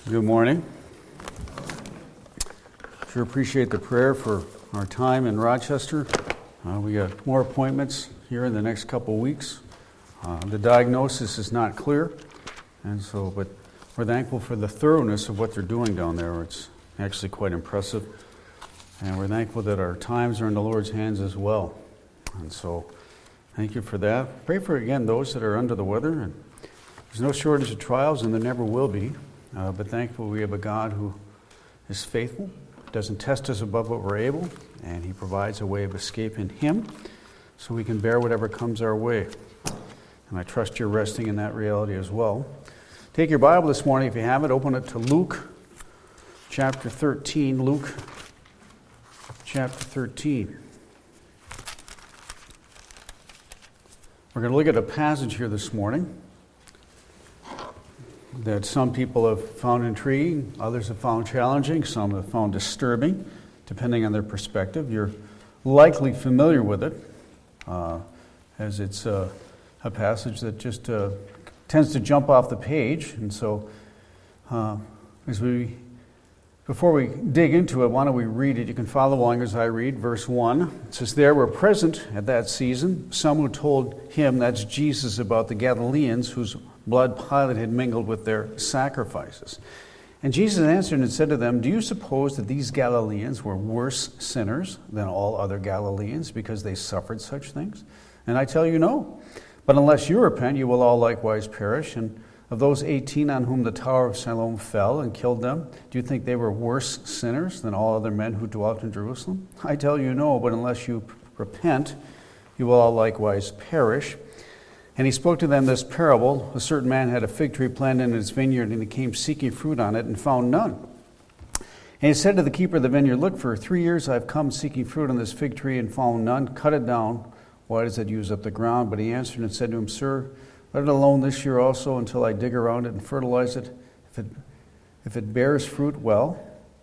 Good morning. Sure appreciate the prayer for our time in Rochester. We got more appointments here in the next couple weeks. The diagnosis is not clear, but we're thankful for the thoroughness of what they're doing down there. It's actually quite impressive, and we're thankful that our times are in the Lord's hands as well. And so, thank you for that. Pray for again those that are under the weather. And there's no shortage of trials, and there never will be. But thankful we have a God who is faithful, doesn't test us above what we're able, and He provides a way of escape in Him so we can bear whatever comes our way. And I trust you're resting in that reality as well. Take your Bible this morning, if you have it, open it to Luke chapter 13. Luke chapter 13. We're going to look at a passage here this morning that some people have found intriguing, others have found challenging, some have found disturbing, depending on their perspective. You're likely familiar with it, as it's a passage that just tends to jump off the page. And so, before we dig into it, why don't we read it? You can follow along as I read. Verse 1, it says, "There were present at that season some who told him," that's Jesus, "about the Galileans whose blood Pilate had mingled with their sacrifices. And Jesus answered and said to them, 'Do you suppose that these Galileans were worse sinners than all other Galileans because they suffered such things? And I tell you, no. But unless you repent, you will all likewise perish. And of those 18 on whom the Tower of Siloam fell and killed them, do you think they were worse sinners than all other men who dwelt in Jerusalem? I tell you, no. But unless you repent, you will all likewise perish.' And he spoke to them this parable. A certain man had a fig tree planted in his vineyard, and he came seeking fruit on it and found none. And he said to the keeper of the vineyard, 'Look, for 3 years I have come seeking fruit on this fig tree and found none. Cut it down. Why does it use up the ground?' But he answered and said to him, 'Sir, let it alone this year also until I dig around it and fertilize it. If it bears fruit, well.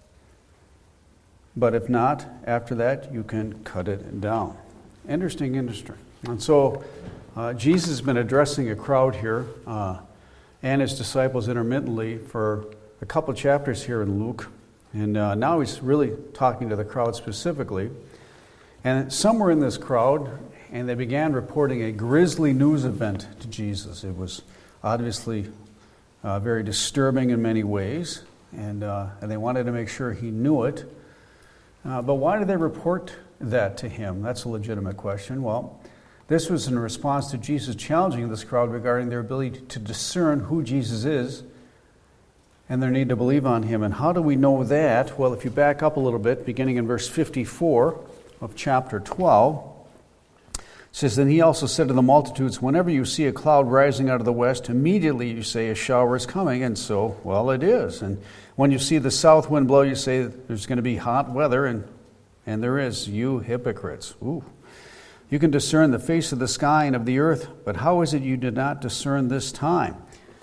But if not, after that you can cut it down.'" Interesting. And so Jesus has been addressing a crowd here and his disciples intermittently for a couple chapters here in Luke. And now he's really talking to the crowd specifically. And some were in this crowd, and they began reporting a grisly news event to Jesus. It was obviously very disturbing in many ways, and they wanted to make sure he knew it. But why did they report that to him? That's a legitimate question. Well, this was in response to Jesus challenging this crowd regarding their ability to discern who Jesus is and their need to believe on him. And how do we know that? Well, if you back up a little bit, beginning in verse 54 of chapter 12, it says, "Then he also said to the multitudes, 'Whenever you see a cloud rising out of the west, immediately you say a shower is coming,' and so, well, it is. And when you see the south wind blow, you say there's going to be hot weather, and there is, you hypocrites." Ooh. "You can discern the face of the sky and of the earth, but how is it you did not discern this time?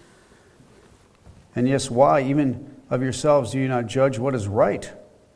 And yes, why, even of yourselves, do you not judge what is right?"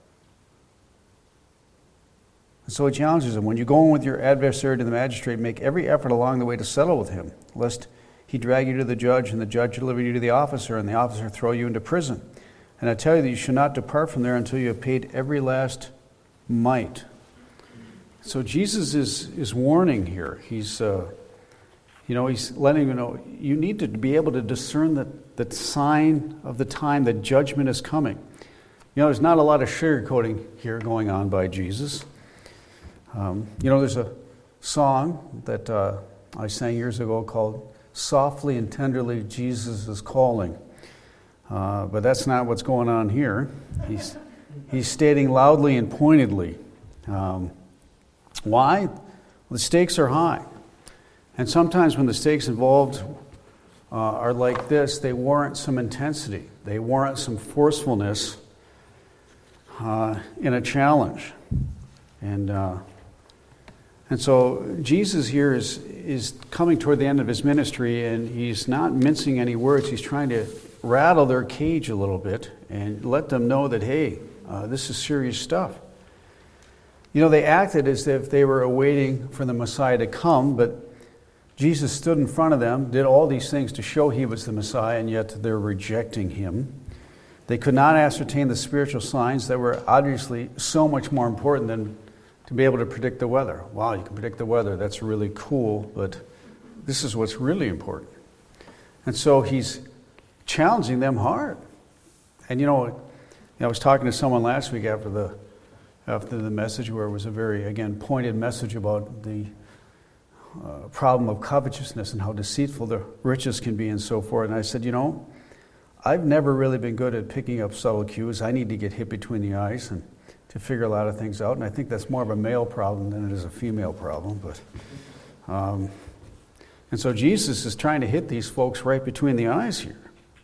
And so he challenges them. "When you go in with your adversary to the magistrate, make every effort along the way to settle with him, lest he drag you to the judge, and the judge deliver you to the officer, and the officer throw you into prison. And I tell you that you should not depart from there until you have paid every last mite." So Jesus is warning here. He's letting you know you need to be able to discern the sign of the time that judgment is coming. There's not a lot of sugarcoating here going on by Jesus. There's a song that I sang years ago called "Softly and Tenderly Jesus is Calling." But that's not what's going on here. He's stating loudly and pointedly. Why? Well, the stakes are high. And sometimes when the stakes involved are like this, they warrant some intensity. They warrant some forcefulness in a challenge. And so Jesus here is coming toward the end of his ministry, and he's not mincing any words. He's trying to rattle their cage a little bit and let them know that, hey, this is serious stuff. They acted as if they were awaiting for the Messiah to come, but Jesus stood in front of them, did all these things to show he was the Messiah, and yet they're rejecting him. They could not ascertain the spiritual signs that were obviously so much more important than to be able to predict the weather. Wow, you can predict the weather. That's really cool, but this is what's really important. And so he's challenging them hard. And I was talking to someone last week after the message, where it was a very, again, pointed message about the problem of covetousness and how deceitful the riches can be and so forth. And I said, I've never really been good at picking up subtle cues. I need to get hit between the eyes and to figure a lot of things out. And I think that's more of a male problem than it is a female problem. But and so Jesus is trying to hit these folks right between the eyes here.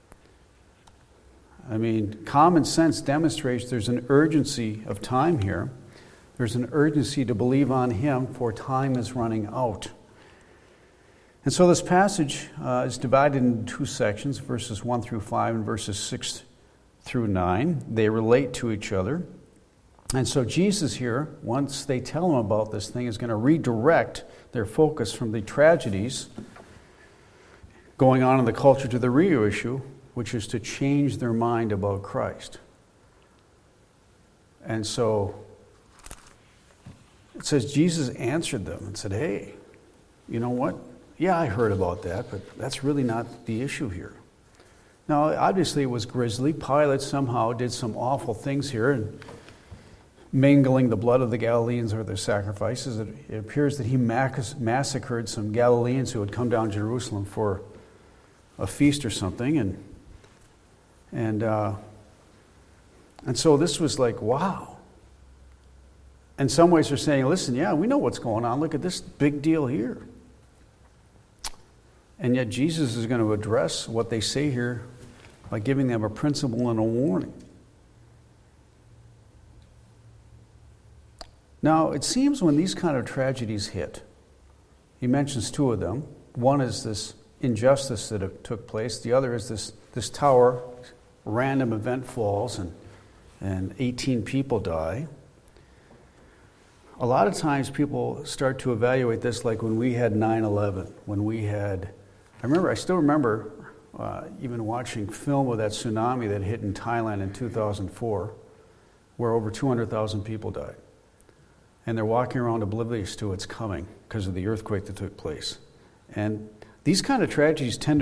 I mean, common sense demonstrates there's an urgency of time here. There's an urgency to believe on him, for time is running out. And so this passage is divided into two sections, verses 1 through 5 and verses 6 through 9. They relate to each other. And so Jesus here, once they tell him about this thing, is going to redirect their focus from the tragedies going on in the culture to the real issue, which is to change their mind about Christ. And so it says Jesus answered them and said, hey, you know what? Yeah, I heard about that, but that's really not the issue here. Now, obviously it was grisly. Pilate somehow did some awful things here, and mingling the blood of the Galileans with their sacrifices. It appears that he massacred some Galileans who had come down to Jerusalem for a feast or something, and so this was like, wow. In some ways they're saying, listen, yeah, we know what's going on. Look at this big deal here. And yet Jesus is going to address what they say here by giving them a principle and a warning. Now, it seems when these kind of tragedies hit, he mentions two of them. One is this injustice that took place. The other is this tower, random event falls, and 18 people die. A lot of times people start to evaluate this like when we had 9/11, when we had... I still remember even watching film of that tsunami that hit in Thailand in 2004, where over 200,000 people died. And they're walking around oblivious to what's coming because of the earthquake that took place. And these kind of tragedies tend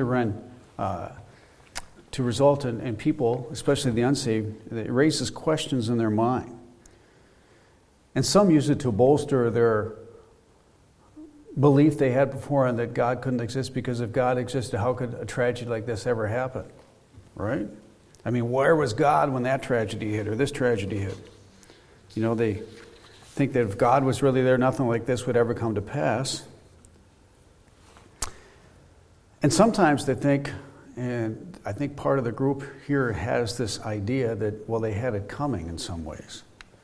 to result in people, especially the unsaved, it raises questions in their mind. And some use it to bolster their belief they had before and that God couldn't exist, because if God existed, how could a tragedy like this ever happen? Right? I mean, where was God when that tragedy hit or this tragedy hit? They think that if God was really there, nothing like this would ever come to pass. And sometimes they think, and I think part of the group here has this idea that, well, they had it coming in some ways.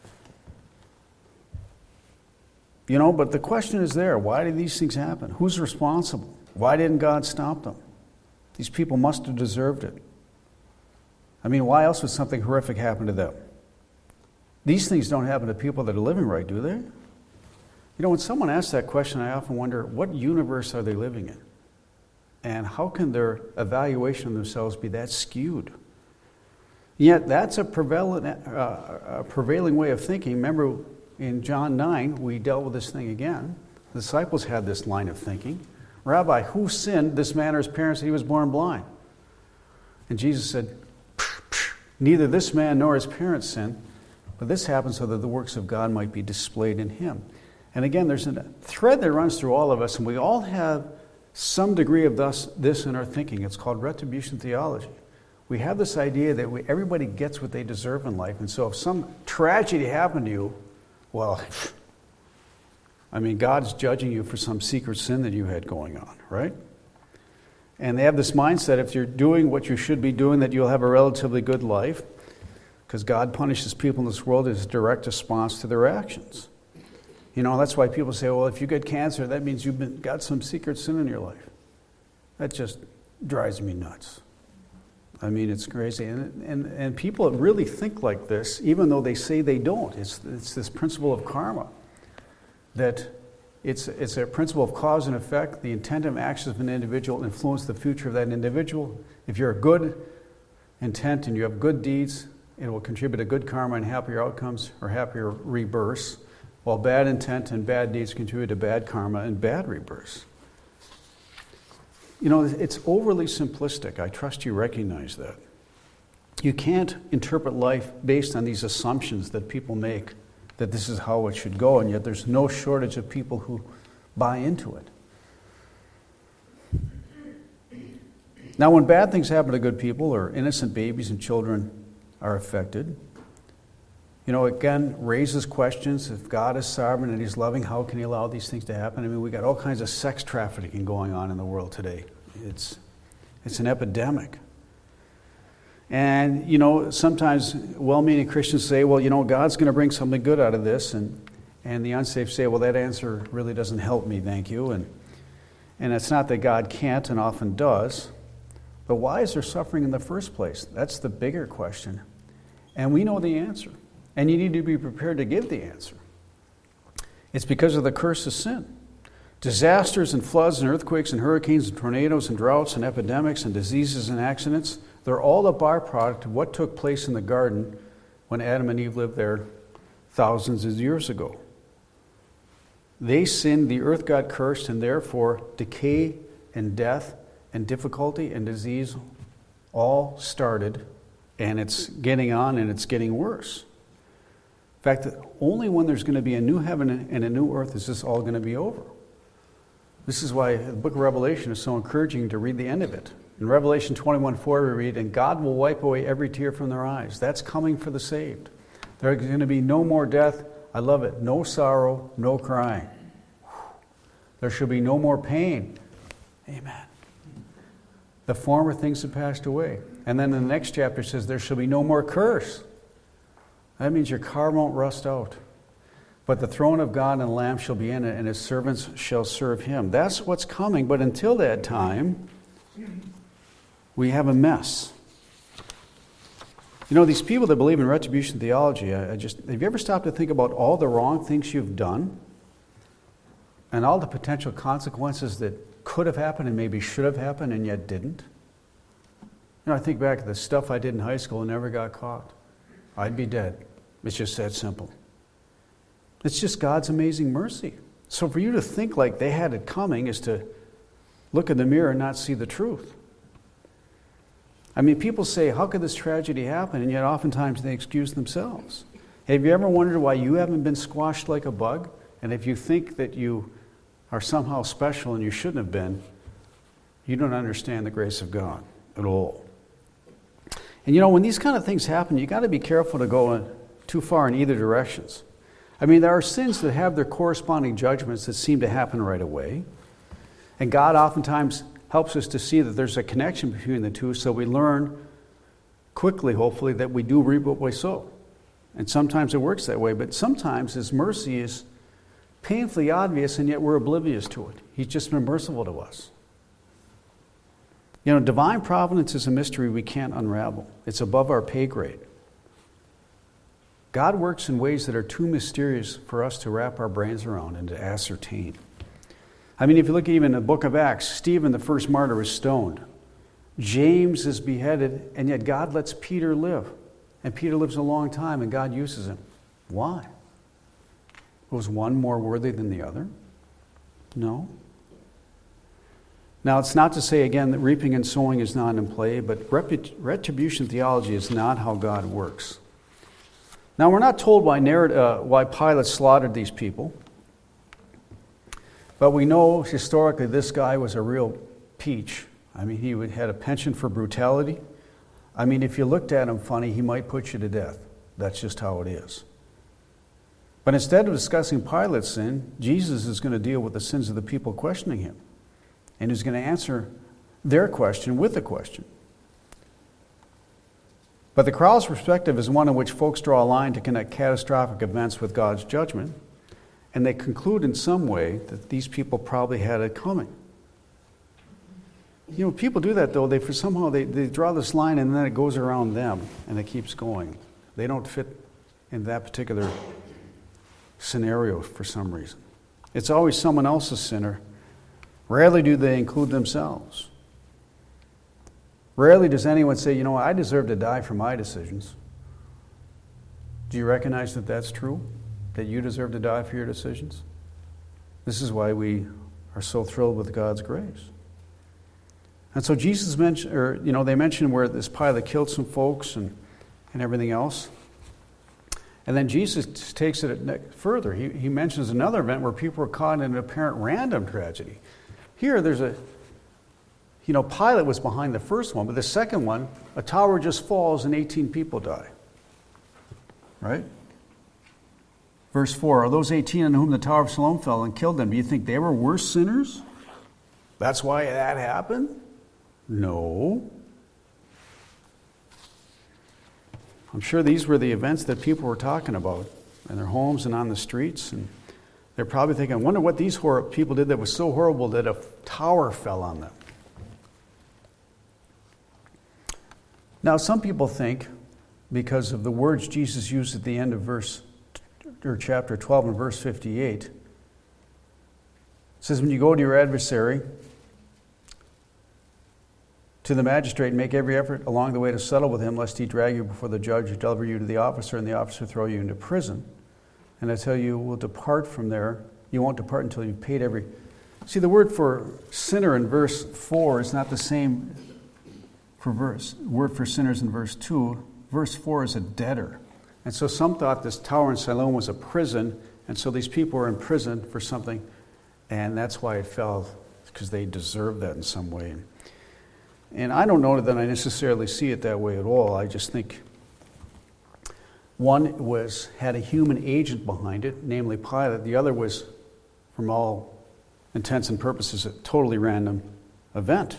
But the question is there. Why did these things happen? Who's responsible? Why didn't God stop them? These people must have deserved it. I mean, why else would something horrific happen to them? These things don't happen to people that are living right, do they? When someone asks that question, I often wonder, what universe are they living in? And how can their evaluation of themselves be that skewed? Yet that's a prevailing way of thinking. Remember, in John 9, we dealt with this thing again. The disciples had this line of thinking. Rabbi, who sinned, this man or his parents, that he was born blind? And Jesus said, neither this man nor his parents sinned, but this happened so that the works of God might be displayed in him. And again, there's a thread that runs through all of us, and we all have some degree of this in our thinking. It's called retribution theology. We have this idea that everybody gets what they deserve in life, and so if some tragedy happened to you, well, I mean, God's judging you for some secret sin that you had going on, right? And they have this mindset, if you're doing what you should be doing, that you'll have a relatively good life, because God punishes people in this world as a direct response to their actions. That's why people say, well, if you get cancer, that means you've got some secret sin in your life. That just drives me nuts. I mean, it's crazy. And people really think like this, even though they say they don't. It's this principle of karma, that it's a principle of cause and effect. The intent and actions of an individual influence the future of that individual. If you're good intent and you have good deeds, it will contribute to good karma and happier outcomes or happier rebirths, while bad intent and bad deeds contribute to bad karma and bad rebirths. You know, it's overly simplistic. I trust you recognize that. You can't interpret life based on these assumptions that people make, that this is how it should go, and yet there's no shortage of people who buy into it. Now, when bad things happen to good people, or innocent babies and children are affected, you know, again, raises questions. If God is sovereign and He's loving, how can He allow these things to happen? I mean, we got all kinds of sex trafficking going on in the world today. It's an epidemic. And, you know, sometimes well-meaning Christians say, well, you know, God's going to bring something good out of this. And the unsafe say, well, that answer really doesn't help me, thank you. And it's not that God can't and often does. But why is there suffering in the first place? That's the bigger question. And we know the answer. And you need to be prepared to give the answer. It's because of the curse of sin. Disasters and floods and earthquakes and hurricanes and tornadoes and droughts and epidemics and diseases and accidents, they're all a byproduct of what took place in the garden when Adam and Eve lived there thousands of years ago. They sinned, the earth got cursed, and therefore decay and death and difficulty and disease all started, and it's getting on and it's getting worse. In fact, only when there's going to be a new heaven and a new earth is this all going to be over. This is why the book of Revelation is so encouraging to read the end of it. In Revelation 21:4 we read, and God will wipe away every tear from their eyes. That's coming for the saved. There's going to be no more death. I love it. No sorrow, no crying. There shall be no more pain. Amen. The former things have passed away. And then in the next chapter it says, there shall be no more curse. That means your car won't rust out. But the throne of God and the Lamb shall be in it, and His servants shall serve Him. That's what's coming. But until that time, we have a mess. You know, these people that believe in retribution theology, have you ever stopped to think about all the wrong things you've done? And all the potential consequences that could have happened and maybe should have happened and yet didn't? You know, I think back to the stuff I did in high school and never got caught. I'd be dead. It's just that simple. It's just God's amazing mercy. So for you to think like they had it coming is to look in the mirror and not see the truth. I mean, people say, how could this tragedy happen? And yet oftentimes they excuse themselves. Have you ever wondered why you haven't been squashed like a bug? And if you think that you are somehow special and you shouldn't have been, you don't understand the grace of God at all. And you know, when these kind of things happen, you got to be careful to go too far in either directions. I mean, there are sins that have their corresponding judgments that seem to happen right away. And God oftentimes helps us to see that there's a connection between the two, so we learn quickly, hopefully, that we do reap what we sow. And sometimes it works that way, but sometimes His mercy is painfully obvious, and yet we're oblivious to it. He's just been merciful to us. You know, divine providence is a mystery we can't unravel. It's above our pay grade. God works in ways that are too mysterious for us to wrap our brains around and to ascertain. I mean, if you look even in the book of Acts, Stephen, the first martyr, is stoned. James is beheaded, and yet God lets Peter live. And Peter lives a long time, and God uses him. Why? Was one more worthy than the other? No. Now, it's not to say, again, that reaping and sowing is not in play, but retribution theology is not how God works. Now, we're not told why Pilate slaughtered these people, but we know historically this guy was a real peach. I mean, he had a penchant for brutality. I mean, if you looked at him funny, he might put you to death. That's just how it is. But instead of discussing Pilate's sin, Jesus is going to deal with the sins of the people questioning him. And he's going to answer their question with a question. But the crowd's perspective is one in which folks draw a line to connect catastrophic events with God's judgment, and they conclude in some way that these people probably had it coming. You know, people do that, though. They draw this line, and then it goes around them, and it keeps going. They don't fit in that particular scenario for some reason. It's always someone else's sinner. Rarely do they include themselves. Rarely does anyone say, you know, I deserve to die for my decisions. Do you recognize that that's true? That you deserve to die for your decisions? This is why we are so thrilled with God's grace. And so Jesus mentioned, they mentioned where this Pilate killed some folks and everything else. And then Jesus takes it further. He mentions another event where people were caught in an apparent random tragedy. Here, Pilate was behind the first one, but the second one, a tower just falls and 18 people die. Right? Verse 4, are those 18 on whom the Tower of Siloam fell and killed them, do you think they were worse sinners? That's why that happened? No. I'm sure these were the events that people were talking about in their homes and on the streets. And they're probably thinking, I wonder what these people did that was so horrible that a tower fell on them. Now, some people think, because of the words Jesus used at the end of chapter 12 and verse 58, it says, when you go to your adversary, to the magistrate, and make every effort along the way to settle with him, lest he drag you before the judge or deliver you to the officer, and the officer throw you into prison. And I tell you, will depart from there. You won't depart until you've paid every... See, the word for sinner in verse 4 is not the same word for sinners in verse 2. Verse 4 is a debtor. And so some thought this tower in Siloam was a prison, and so these people were in prison for something, and that's why it fell, because they deserved that in some way. And I don't know that I necessarily see it that way at all. I just think one had a human agent behind it, namely Pilate. The other was, from all intents and purposes, a totally random event.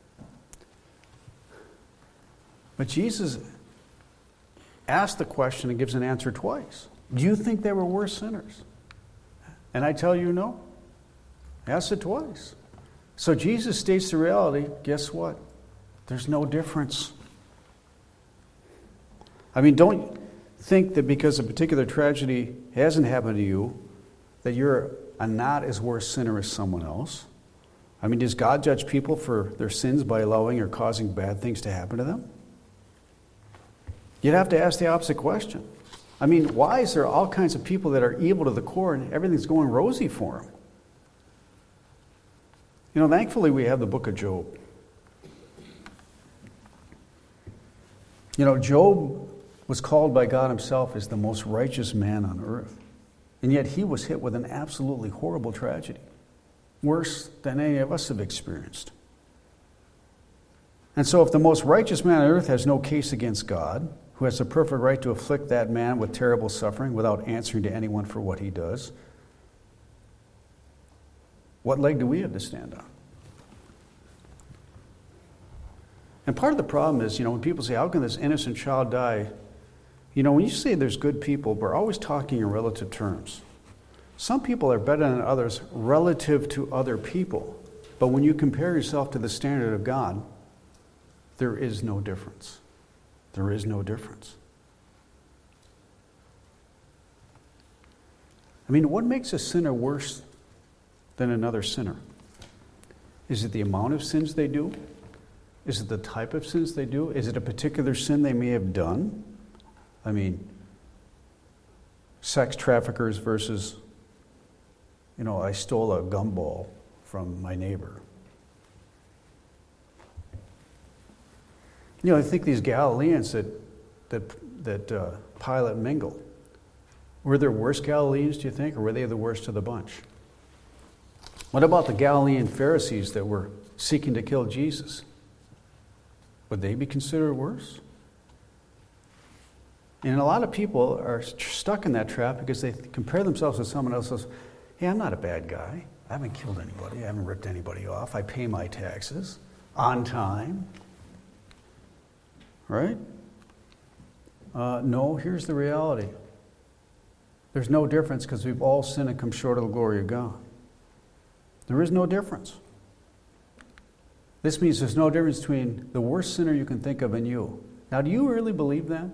But Jesus asked the question and gives an answer twice. Do you think they were worse sinners? And I tell you no. Asked it twice. So Jesus states the reality. Guess what? There's no difference. I mean, don't think that because a particular tragedy hasn't happened to you, that you're a not as worse sinner as someone else. I mean, does God judge people for their sins by allowing or causing bad things to happen to them? You'd have to ask the opposite question. I mean, why is there all kinds of people that are evil to the core and everything's going rosy for them? You know, thankfully we have the book of Job. You know, Job was called by God himself as the most righteous man on earth. And yet he was hit with an absolutely horrible tragedy. Worse than any of us have experienced. And so if the most righteous man on earth has no case against God, who has the perfect right to afflict that man with terrible suffering without answering to anyone for what he does, what leg do we have to stand on? And part of the problem is, when people say, how can this innocent child die? When you say there's good people, we're always talking in relative terms. Some people are better than others relative to other people. But when you compare yourself to the standard of God, there is no difference. There is no difference. I mean, what makes a sinner worse than another sinner? Is it the amount of sins they do? Is it the type of sins they do? Is it a particular sin they may have done? I mean, sex traffickers versus, I stole a gumball from my neighbor. I think these Galileans that Pilate mingled, were there worse Galileans, do you think, or were they the worst of the bunch? What about the Galilean Pharisees that were seeking to kill Jesus? Would they be considered worse? And a lot of people are stuck in that trap because they compare themselves to someone else and says, hey, I'm not a bad guy. I haven't killed anybody. I haven't ripped anybody off. I pay my taxes on time. Right? No, here's the reality. There's no difference because we've all sinned and come short of the glory of God. There is no difference. This means there's no difference between the worst sinner you can think of and you. Now, do you really believe that?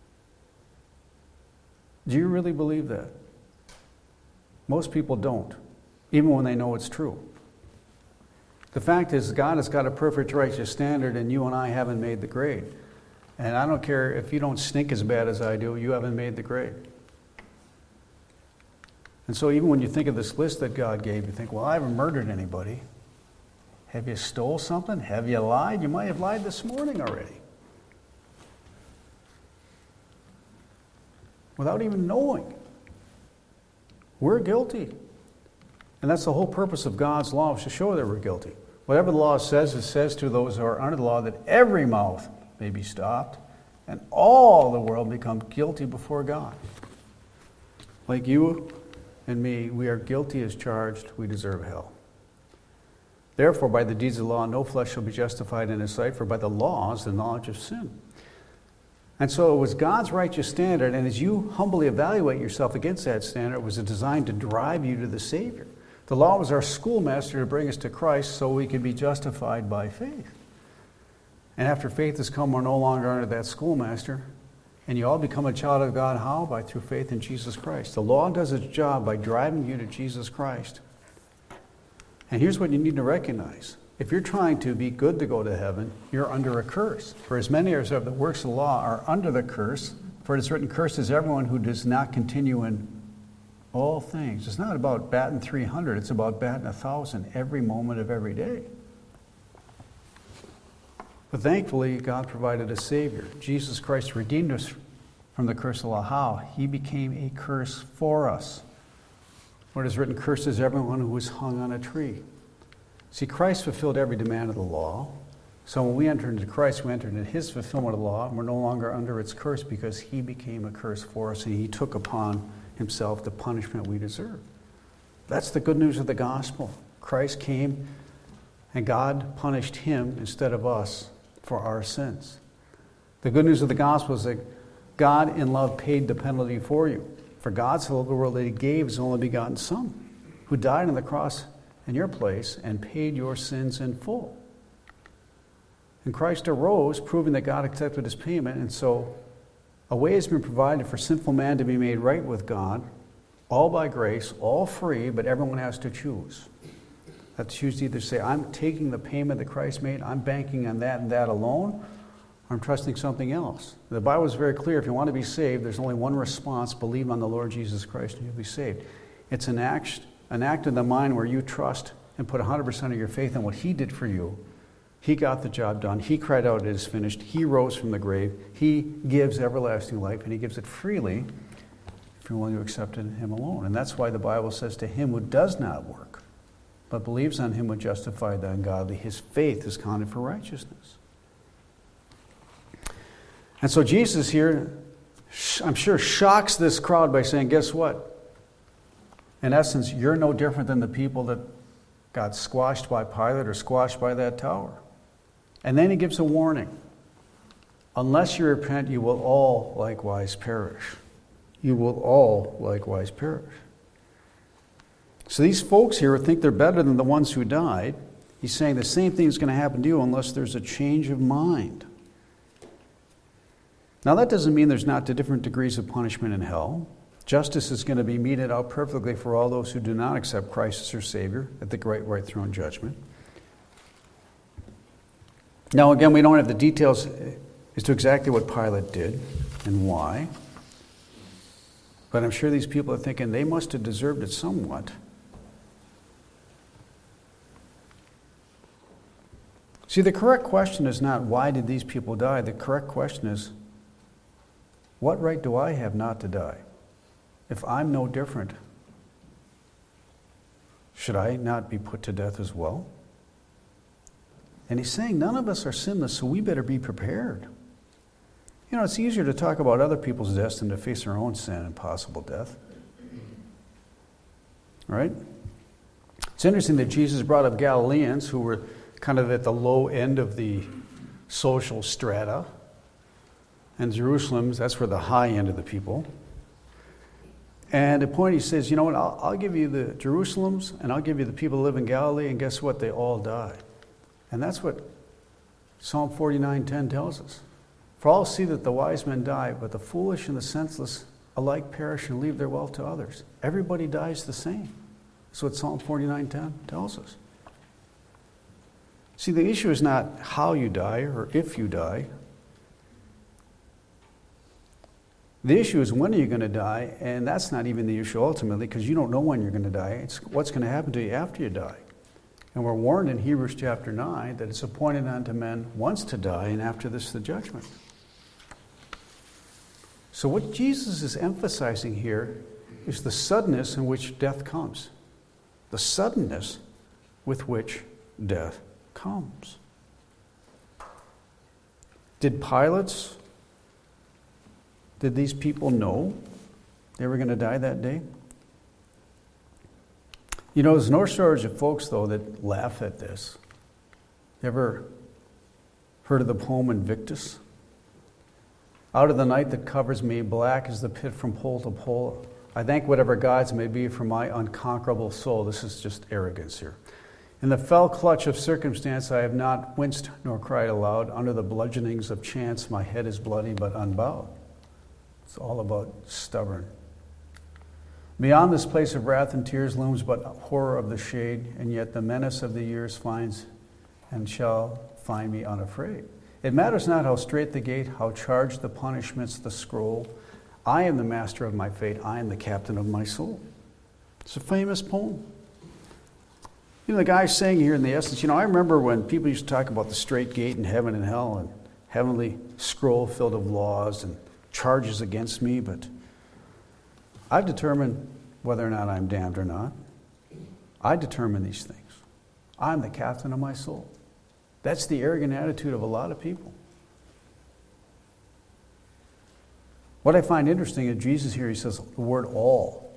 Do you really believe that? Most people don't, even when they know it's true. The fact is, God has got a perfect righteous standard, and you and I haven't made the grade. And I don't care if you don't stink as bad as I do, you haven't made the grade. And so even when you think of this list that God gave, you think, well, I haven't murdered anybody. Have you stole something? Have you lied? You might have lied this morning already. Without even knowing. We're guilty. And that's the whole purpose of God's law, is to show that we're guilty. Whatever the law says, it says to those who are under the law that every mouth may be stopped and all the world become guilty before God. Like you and me, we are guilty as charged, we deserve hell. Therefore, by the deeds of the law, no flesh shall be justified in his sight, for by the law is the knowledge of sin. And so it was God's righteous standard, and as you humbly evaluate yourself against that standard, it was designed to drive you to the Savior. The law was our schoolmaster to bring us to Christ so we could be justified by faith. And after faith has come, we're no longer under that schoolmaster. And you all become a child of God, how? Through faith in Jesus Christ. The law does its job by driving you to Jesus Christ. And here's what you need to recognize. If you're trying to be good to go to heaven, you're under a curse. For as many as have the works of the law are under the curse, for it is written, cursed is everyone who does not continue in all things. It's not about batting 300, it's about batting 1,000 every moment of every day. But thankfully, God provided a Savior. Jesus Christ redeemed us from the curse of the law. How? He became a curse for us. What is written, cursed is everyone who is hung on a tree. See, Christ fulfilled every demand of the law. So when we enter into Christ, we enter into his fulfillment of the law, and we're no longer under its curse because he became a curse for us, and he took upon himself the punishment we deserve. That's the good news of the gospel. Christ came, and God punished him instead of us for our sins. The good news of the gospel is that God in love paid the penalty for you. For God so loved the world that he gave his only begotten Son, who died on the cross in your place and paid your sins in full. And Christ arose, proving that God accepted his payment, and so a way has been provided for sinful man to be made right with God, all by grace, all free, but everyone has to choose. Have to choose to either say, I'm taking the payment that Christ made, I'm banking on that and that alone, or I'm trusting something else. The Bible is very clear. If you want to be saved, there's only one response: believe on the Lord Jesus Christ and you'll be saved. It's an act in the mind where you trust and put 100% of your faith in what he did for you. He got the job done. He cried out, it is finished. He rose from the grave. He gives everlasting life, and he gives it freely if you're willing to accept it in him alone. And that's why the Bible says, to him who does not work, but believes on him who justified the ungodly, his faith is counted for righteousness. And so Jesus here, I'm sure, shocks this crowd by saying, guess what? In essence, you're no different than the people that got squashed by Pilate or squashed by that tower. And then he gives a warning. Unless you repent, you will all likewise perish. You will all likewise perish. So these folks here think they're better than the ones who died. He's saying the same thing is going to happen to you unless there's a change of mind. Now that doesn't mean there's not the different degrees of punishment in hell. Justice is going to be meted out perfectly for all those who do not accept Christ as their Savior at the great white throne judgment. Now again, we don't have the details as to exactly what Pilate did and why. But I'm sure these people are thinking they must have deserved it somewhat. See, the correct question is not why did these people die? The correct question is, what right do I have not to die? If I'm no different, should I not be put to death as well? And he's saying none of us are sinless, so we better be prepared. You know, it's easier to talk about other people's deaths than to face our own sin and possible death. Right? It's interesting that Jesus brought up Galileans who were kind of at the low end of the social strata. And Jerusalem, that's where the high end of the people. And at a point he says, you know what, I'll give you the Jerusalems and I'll give you the people who live in Galilee, and guess what? They all died. And that's what Psalm 49:10 tells us. For all see that the wise men die, but the foolish and the senseless alike perish and leave their wealth to others. Everybody dies the same. That's what Psalm 49:10 tells us. See, the issue is not how you die or if you die. The issue is when are you going to die, and that's not even the issue ultimately, because you don't know when you're going to die. It's what's going to happen to you after you die. And we're warned in Hebrews chapter 9 that it's appointed unto men once to die, and after this the judgment. So what Jesus is emphasizing here is the suddenness in which death comes. The suddenness with which death comes. Did these people know they were going to die that day? You know, there's no shortage of folks, though, that laugh at this. You ever heard of the poem Invictus? Out of the night that covers me, black is the pit from pole to pole. I thank whatever gods may be for my unconquerable soul. This is just arrogance here. In the fell clutch of circumstance, I have not winced nor cried aloud. Under the bludgeonings of chance, my head is bloody but unbowed. It's all about stubborn. Beyond this place of wrath and tears looms but horror of the shade, and yet the menace of the years finds and shall find me unafraid. It matters not how strait the gate, how charged the punishments the scroll. I am the master of my fate. I am the captain of my soul. It's a famous poem. You know, the guy's saying here in the essence, I remember when people used to talk about the strait gate in heaven and hell and heavenly scroll filled of laws and charges against me, but I've determined whether or not I'm damned or not. I determine these things. I'm the captain of my soul. That's the arrogant attitude of a lot of people. What I find interesting is Jesus here, he says the word all.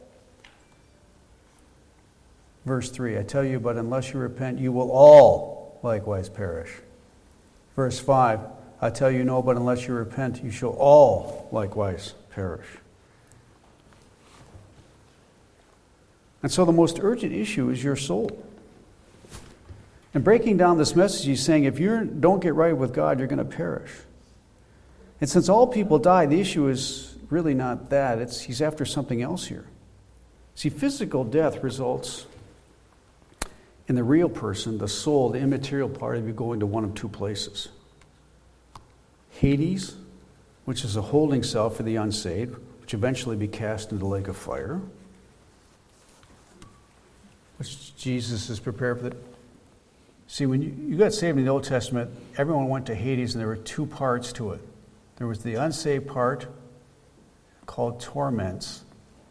Verse 3, I tell you, but unless you repent, you will all likewise perish. Verse 5, I tell you no, but unless you repent, you shall all likewise perish. And so the most urgent issue is your soul. And breaking down this message, he's saying if you don't get right with God, you're going to perish. And since all people die, the issue is really not that. He's after something else here. See, physical death results in the real person, the soul, the immaterial part of you going to one of two places. Hades, which is a holding cell for the unsaved, which eventually be cast into the lake of fire, which Jesus is prepared for. See, when you got saved in the Old Testament, everyone went to Hades, and there were two parts to it. There was the unsaved part called torments,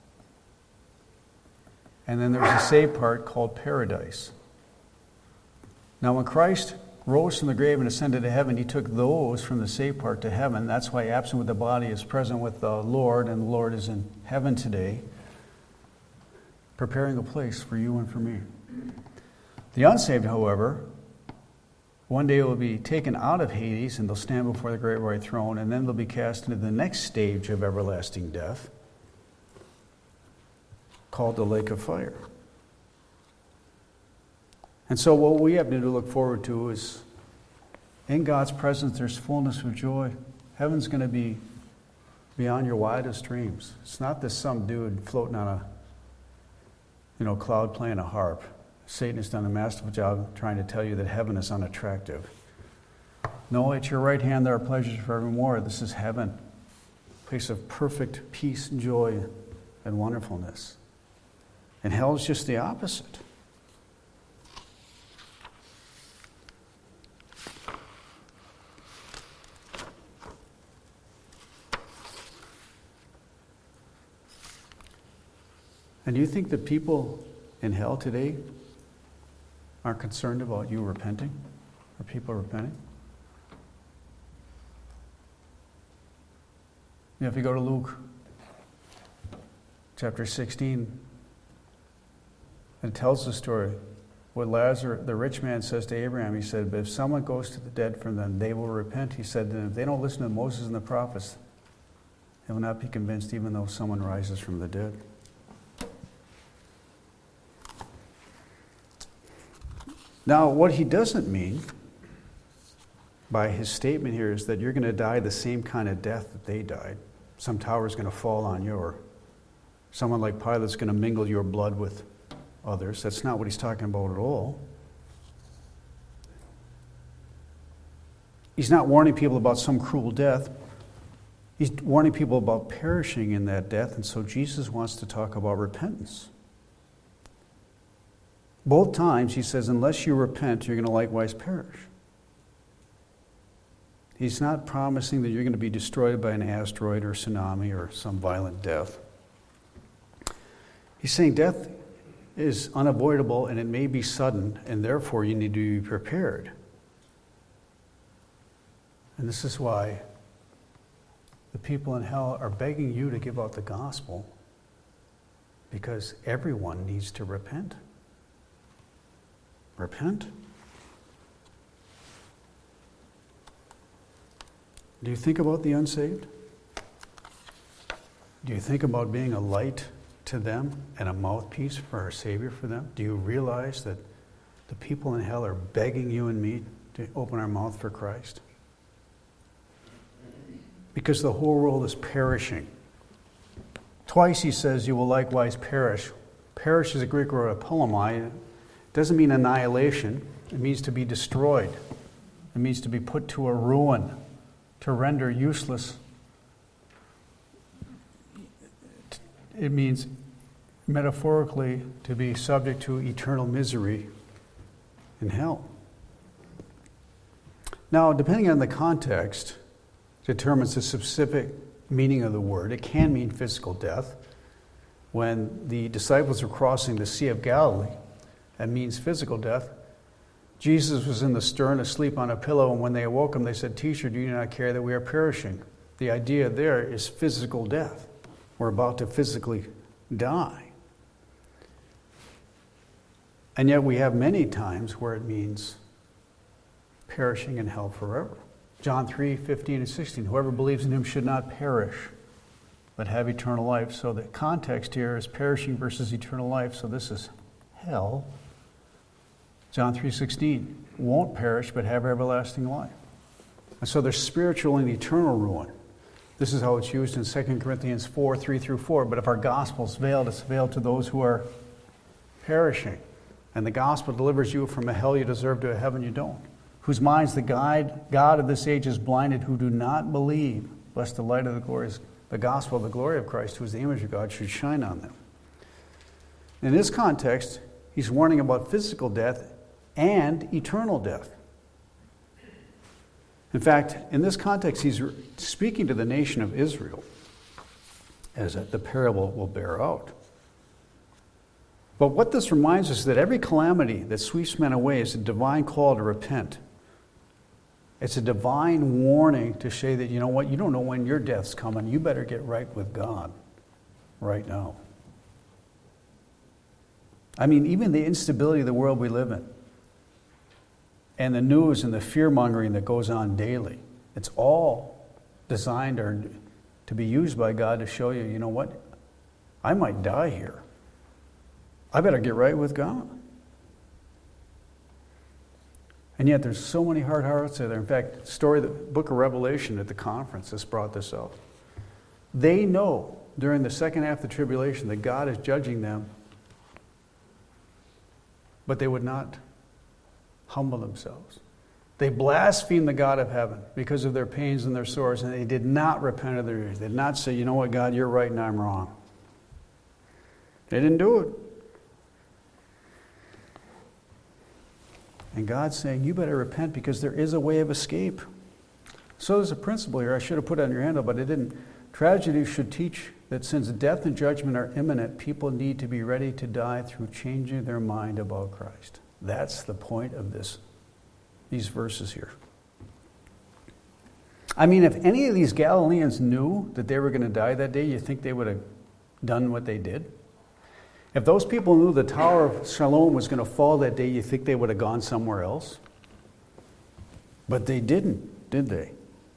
and then there was a saved part called paradise. Now, when Christ rose from the grave and ascended to heaven, he took those from the saved part to heaven. That's why absent with the body is present with the Lord, and the Lord is in heaven today, preparing a place for you and for me. The unsaved, however, one day will be taken out of Hades, and they'll stand before the great white throne, and then they'll be cast into the next stage of everlasting death, called the lake of fire. And so what we have to look forward to is, in God's presence, there's fullness of joy. Heaven's going to be beyond your wildest dreams. It's not this some dude floating on a cloud playing a harp. Satan has done a masterful job trying to tell you that heaven is unattractive. No, at your right hand there are pleasures forevermore. This is heaven, a place of perfect peace and joy and wonderfulness. And hell is just the opposite. And do you think that people in hell today aren't concerned about you repenting? Are people repenting? If you go to Luke chapter 16, it tells the story. What Lazarus, the rich man, says to Abraham, he said, but if someone goes to the dead from them, they will repent. He said, if they don't listen to Moses and the prophets, they will not be convinced even though someone rises from the dead. Now, what he doesn't mean by his statement here is that you're going to die the same kind of death that they died. Some tower is going to fall on you, or someone like Pilate's going to mingle your blood with others. That's not what he's talking about at all. He's not warning people about some cruel death. He's warning people about perishing in that death, and so Jesus wants to talk about repentance. Both times he says, unless you repent, you're going to likewise perish. He's not promising that you're going to be destroyed by an asteroid or tsunami or some violent death. He's saying death is unavoidable and it may be sudden, and therefore you need to be prepared. And this is why the people in hell are begging you to give out the gospel, because everyone needs to repent. Repent? Do you think about the unsaved? Do you think about being a light to them and a mouthpiece for our Savior for them? Do you realize that the people in hell are begging you and me to open our mouth for Christ? Because the whole world is perishing. Twice he says, you will likewise perish. Perish is a Greek word, apolomai. It doesn't mean annihilation. It means to be destroyed. It means to be put to a ruin, to render useless. It means, metaphorically, to be subject to eternal misery in hell. Now, depending on the context, determines the specific meaning of the word. It can mean physical death. When the disciples were crossing the Sea of Galilee, that means physical death. Jesus was in the stern asleep on a pillow, and when they awoke him, they said, Teacher, do you not care that we are perishing? The idea there is physical death. We're about to physically die. And yet we have many times where it means perishing in hell forever. John 3:15 and 16, whoever believes in him should not perish, but have eternal life. So the context here is perishing versus eternal life, so this is hell. John 3:16, won't perish, but have everlasting life. And so there's spiritual and eternal ruin. This is how it's used in 2 Corinthians 4:3-4. But if our gospel is veiled, it's veiled to those who are perishing. And the gospel delivers you from a hell you deserve to a heaven you don't. Whose minds the God of this age is blinded, who do not believe, lest the light of the gospel of the glory of Christ, who is the image of God, should shine on them. In this context, he's warning about physical death and eternal death. In fact, in this context, he's speaking to the nation of Israel, as the parable will bear out. But what this reminds us is that every calamity that sweeps men away is a divine call to repent. It's a divine warning to say that, you know what, you don't know when your death's coming. You better get right with God right now. I mean, even the instability of the world we live in, and the news and the fear-mongering that goes on daily, it's all designed to be used by God to show you, you know what, I might die here. I better get right with God. And yet there's so many hard hearts out there. In fact, the book of Revelation at the conference has brought this out. They know during the second half of the tribulation that God is judging them, but they would not humble themselves. They blasphemed the God of heaven because of their pains and their sores, and they did not repent of their deeds. They did not say, you know what, God, you're right and I'm wrong. They didn't do it. And God's saying, you better repent because there is a way of escape. So there's a principle here. I should have put it on your handle, but I didn't. Tragedy should teach that since death and judgment are imminent, people need to be ready to die through changing their mind about Christ. That's the point of these verses here. I mean, if any of these Galileans knew that they were going to die that day, you think they would have done what they did? If those people knew the Tower of Siloam was going to fall that day, you think they would have gone somewhere else? But they didn't, did they?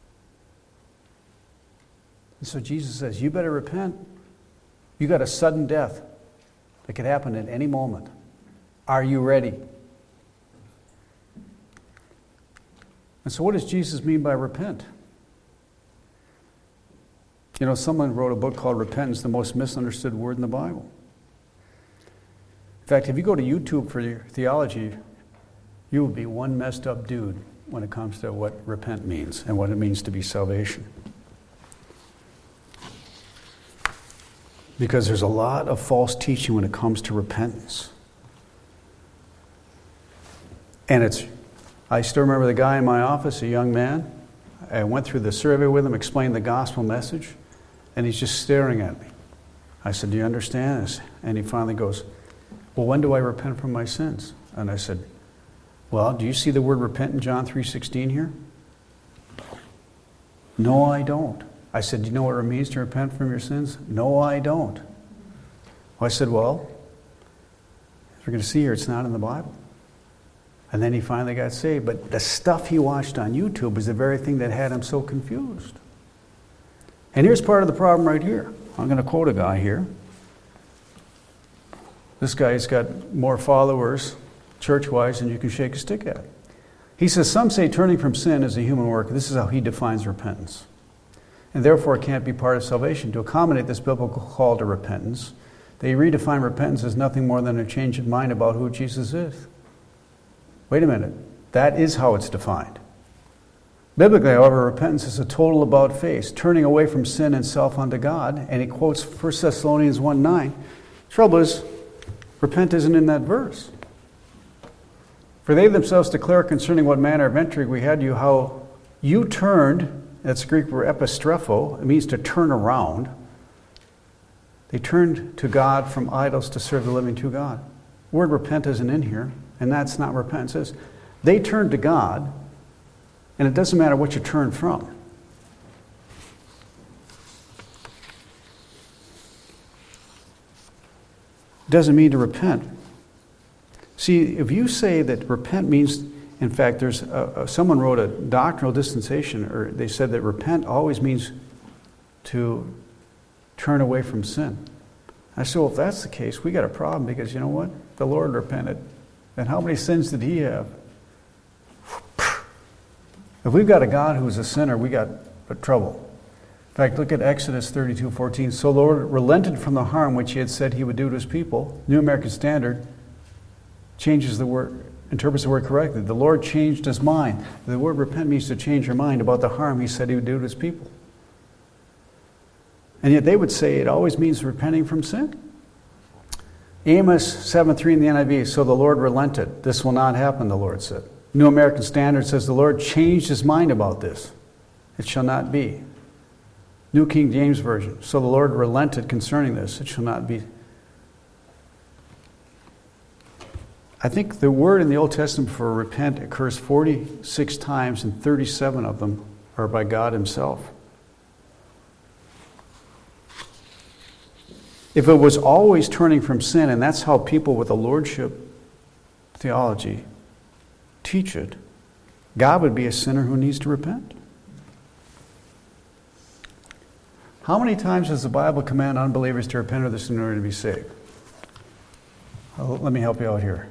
And so Jesus says, you better repent. You got a sudden death that could happen at any moment. Are you ready? And so what does Jesus mean by repent? You know, someone wrote a book called Repentance, the most misunderstood word in the Bible. In fact, if you go to YouTube for your theology, you will be one messed up dude when it comes to what repent means and what it means to be salvation. Because there's a lot of false teaching when it comes to repentance. And I still remember the guy in my office, a young man. I went through the survey with him, explained the gospel message, and he's just staring at me. I said, do you understand this? And he finally goes, well, when do I repent from my sins? And I said, well, do you see the word repent in John 3:16 here? No, I don't. I said, do you know what it means to repent from your sins? No, I don't. I said, well, as we're going to see here, it's not in the Bible. And then he finally got saved. But the stuff he watched on YouTube was the very thing that had him so confused. And here's part of the problem right here. I'm going to quote a guy here. This guy's got more followers, church-wise, than you can shake a stick at. He says, some say turning from sin is a human work. This is how he defines repentance. And therefore it can't be part of salvation. To accommodate this biblical call to repentance, they redefine repentance as nothing more than a change of mind about who Jesus is. Wait a minute. That is how it's defined. Biblically, however, repentance is a total about-face, turning away from sin and self unto God. And he quotes 1 Thessalonians 1:9. Trouble is, repent isn't in that verse. For they themselves declare concerning what manner of entry we had you, how you turned. That's the Greek word epistrepho. It means to turn around. They turned to God from idols to serve the living true God. The word repent isn't in here, and that's not what repentance is. They turned to God, and it doesn't matter what you turn from. It doesn't mean to repent. See, if you say that repent means, in fact, there's someone wrote a doctrinal dispensation, or they said that repent always means to turn away from sin. I said, well, if that's the case, we got a problem, because you know what? The Lord repented. And how many sins did he have? If we've got a God who's a sinner, we got trouble. In fact, look at Exodus 32:14. So the Lord relented from the harm which he had said he would do to his people. New American Standard changes the word, interprets the word correctly. The Lord changed his mind. The word repent means to change your mind about the harm he said he would do to his people. And yet they would say it always means repenting from sin. Amos 7:3 in the NIV. So the Lord relented. This will not happen, the Lord said. New American Standard says the Lord changed his mind about this. It shall not be. New King James Version. So the Lord relented concerning this. It shall not be. I think the word in the Old Testament for repent occurs 46 times, and 37 of them are by God himself. If it was always turning from sin, and that's how people with a lordship theology teach it, God would be a sinner who needs to repent. How many times does the Bible command unbelievers to repent of their sin in order to be saved? Let me help you out here.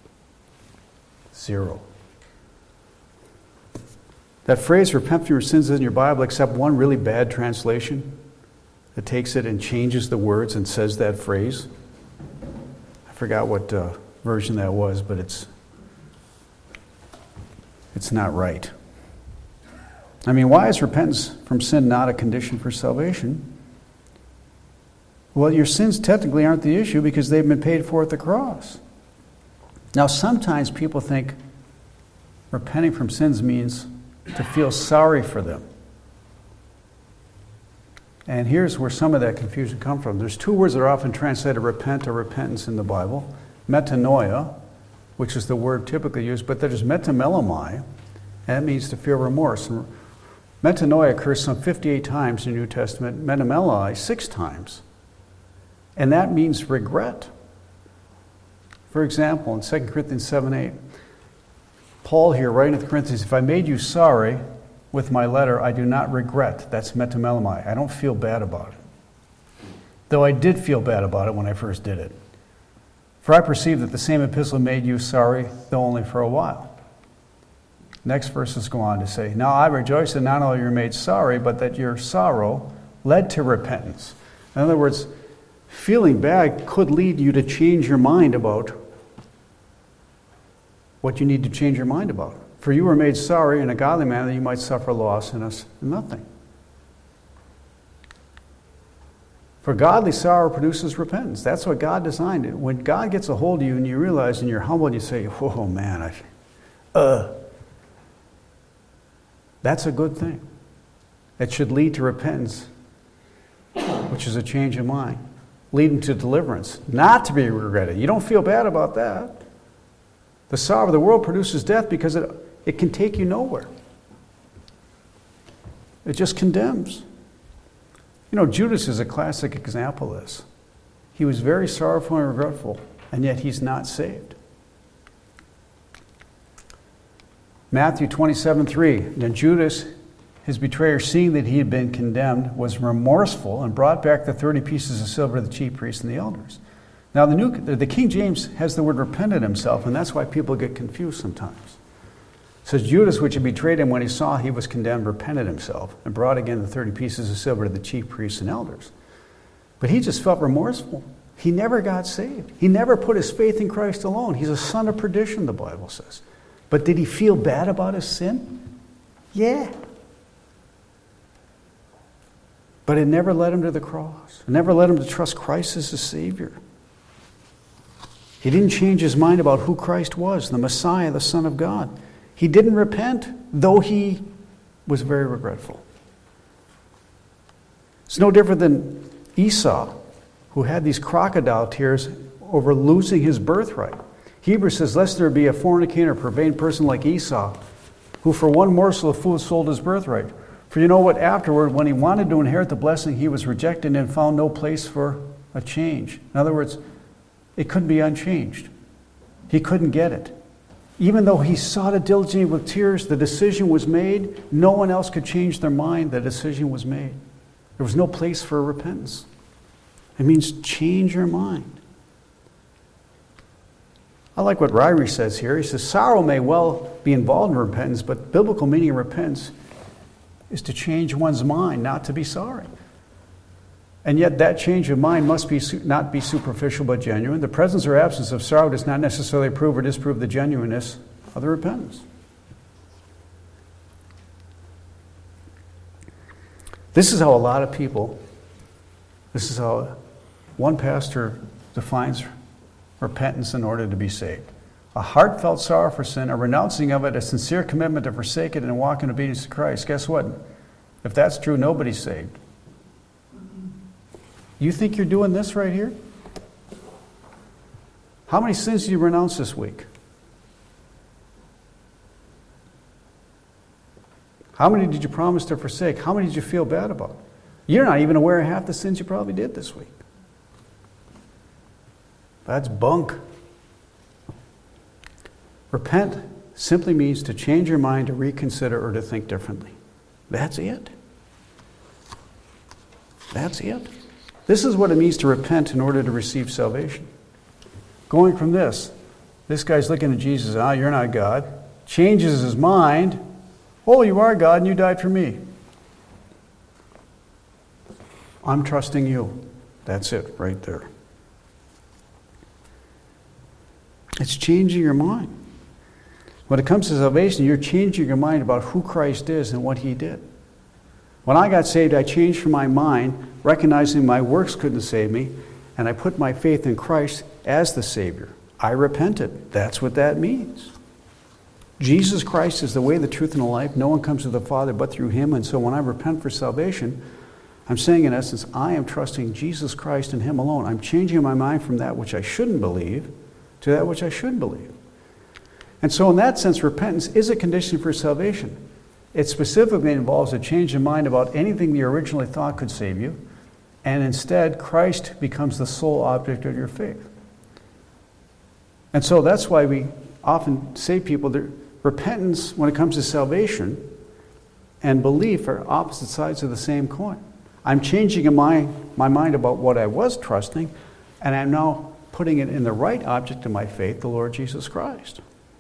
0. That phrase, repent from your sins, is in your Bible, except one really bad translation that takes it and changes the words and says that phrase. I forgot what version that was, but it's not right. I mean, why is repentance from sin not a condition for salvation? Well, your sins technically aren't the issue because they've been paid for at the cross. Now, sometimes people think repenting from sins means to feel sorry for them. And here's where some of that confusion comes from. There's two words that are often translated repent or repentance in the Bible. Metanoia, which is the word typically used, but there's metamelomai, and that means to feel remorse. And metanoia occurs some 58 times in the New Testament, metameloi 6 times. And that means regret. For example, in 2 Corinthians 7:8, Paul here writing to the Corinthians, if I made you sorry with my letter, I do not regret. That's metamelomai. I don't feel bad about it. Though I did feel bad about it when I first did it. For I perceive that the same epistle made you sorry, though only for a while. Next verses go on to say, now I rejoice that not only you're made sorry, but that your sorrow led to repentance. In other words, feeling bad could lead you to change your mind about what you need to change your mind about. For you were made sorry in a godly manner that you might suffer loss in us in nothing. For godly sorrow produces repentance. That's what God designed it. When God gets a hold of you and you realize and you're humble and you say, oh man, that's a good thing. It should lead to repentance, which is a change of mind, leading to deliverance, not to be regretted. You don't feel bad about that. The sorrow of the world produces death because it can take you nowhere. It just condemns. You know, Judas is a classic example of this. He was very sorrowful and regretful, and yet he's not saved. Matthew 27:3. Then Judas, his betrayer, seeing that he had been condemned, was remorseful and brought back the 30 pieces of silver to the chief priests and the elders. Now, the King James has the word repented himself, and that's why people get confused sometimes. It says, Judas, which had betrayed him when he saw he was condemned, repented himself and brought again the 30 pieces of silver to the chief priests and elders. But he just felt remorseful. He never got saved. He never put his faith in Christ alone. He's a son of perdition, the Bible says. But did he feel bad about his sin? Yeah. But it never led him to the cross. It never led him to trust Christ as his Savior. He didn't change his mind about who Christ was, the Messiah, the Son of God. He didn't repent, though he was very regretful. It's no different than Esau, who had these crocodile tears over losing his birthright. Hebrews says, lest there be a fornicator, profane person like Esau, who for one morsel of food sold his birthright. For you know what? Afterward, when he wanted to inherit the blessing, he was rejected and found no place for a change. In other words, it couldn't be unchanged. He couldn't get it. Even though he sought it diligently with tears, the decision was made. No one else could change their mind. The decision was made. There was no place for repentance. It means change your mind. I like what Ryrie says here. He says, sorrow may well be involved in repentance, but biblical meaning of repentance is to change one's mind, not to be sorry. And yet that change of mind must not be superficial but genuine. The presence or absence of sorrow does not necessarily prove or disprove the genuineness of the repentance. This is how one pastor defines repentance in order to be saved. A heartfelt sorrow for sin, a renouncing of it, a sincere commitment to forsake it and walk in obedience to Christ. Guess what? If that's true, nobody's saved. You think you're doing this right here? How many sins did you renounce this week? How many did you promise to forsake? How many did you feel bad about? You're not even aware of half the sins you probably did this week. That's bunk. Repent simply means to change your mind, to reconsider, or to think differently. That's it. That's it. This is what it means to repent in order to receive salvation. Going from this guy's looking at Jesus, you're not God. Changes his mind. Oh, you are God and you died for me. I'm trusting you. That's it right there. It's changing your mind. When it comes to salvation, you're changing your mind about who Christ is and what he did. When I got saved, I changed my mind, recognizing my works couldn't save me, and I put my faith in Christ as the Savior. I repented. That's what that means. Jesus Christ is the way, the truth, and the life. No one comes to the Father but through him. And so when I repent for salvation, I'm saying in essence, I am trusting Jesus Christ and him alone. I'm changing my mind from that which I shouldn't believe to that which I should believe. And so in that sense, repentance is a condition for salvation. It specifically involves a change of mind about anything you originally thought could save you, and instead Christ becomes the sole object of your faith. And so that's why we often say people that repentance, when it comes to salvation, and belief are opposite sides of the same coin. I'm changing my mind about what I was trusting, and I'm now putting it in the right object of my faith, the Lord Jesus Christ.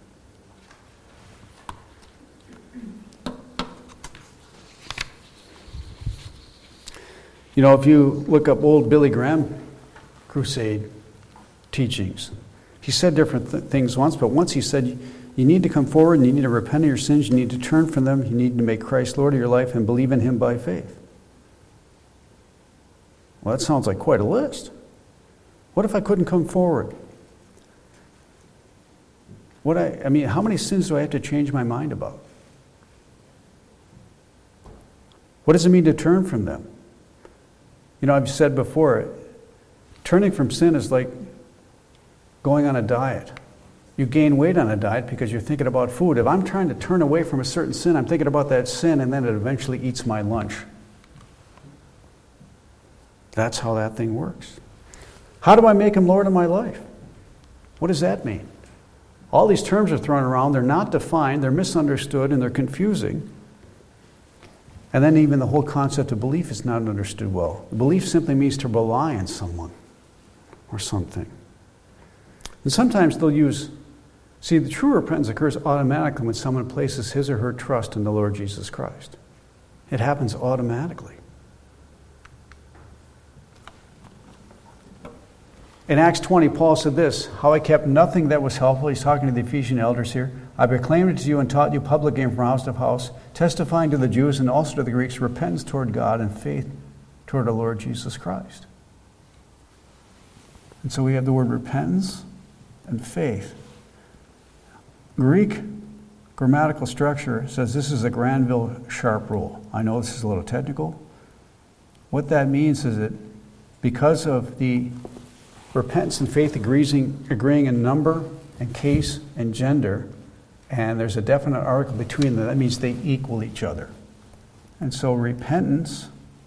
You know, if you look up old Billy Graham crusade teachings, he said different things once, but once he said, you need to come forward and you need to repent of your sins. You need to turn from them. You need to make Christ Lord of your life and believe in him by faith. Well, that sounds like quite a list. What if I couldn't come forward? I mean, how many sins do I have to change my mind about? What does it mean to turn from them? You know, I've said before, turning from sin is like going on a diet. You gain weight on a diet because you're thinking about food. If I'm trying to turn away from a certain sin, I'm thinking about that sin, and then it eventually eats my lunch. That's how that thing works. How do I make him Lord of my life? What does that mean? All these terms are thrown around. They're not defined. They're misunderstood, and they're confusing. And then even the whole concept of belief is not understood well. Belief simply means to rely on someone or something. And sometimes they'll use, the true repentance occurs automatically when someone places his or her trust in the Lord Jesus Christ. It happens automatically. In Acts 20, Paul said this, how I kept nothing that was helpful. He's talking to the Ephesian elders here. I proclaimed it to you and taught you publicly from house to house, testifying to the Jews and also to the Greeks, repentance toward God and faith toward the Lord Jesus Christ. And so we have the word repentance and faith. Greek grammatical structure says this is a Granville-Sharp rule. I know this is a little technical. What that means is that because of the repentance and faith agreeing in number and case and gender, and there's a definite article between them, that means they equal each other. And so repentance